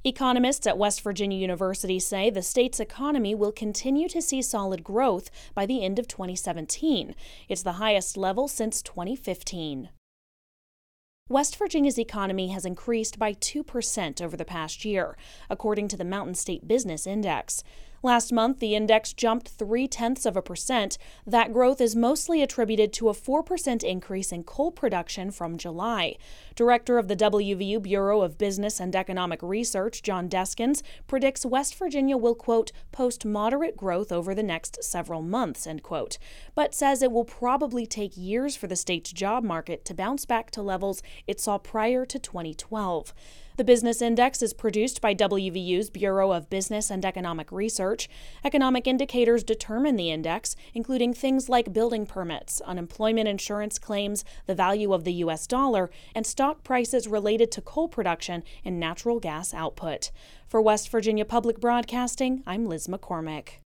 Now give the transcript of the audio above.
Economists at West Virginia University say the state's economy will continue to see solid growth by the end of 2017. It's the highest level since 2015. West Virginia's economy has increased by 2% over the past year, according to the Mountain State Business Index. Last month, the index jumped 0.3%. That growth is mostly attributed to a 4% increase in coal production from July. Director of the WVU Bureau of Business and Economic Research, John Deskins, predicts West Virginia will, quote, post moderate growth over the next several months, end quote, but says it will probably take years for the state's job market to bounce back to levels it saw prior to 2012. The Business Index is produced by WVU's Bureau of Business and Economic Research. Economic indicators determine the index, including things like building permits, unemployment insurance claims, the value of the U.S. dollar, and stock prices related to coal production and natural gas output. For West Virginia Public Broadcasting, I'm Liz McCormick.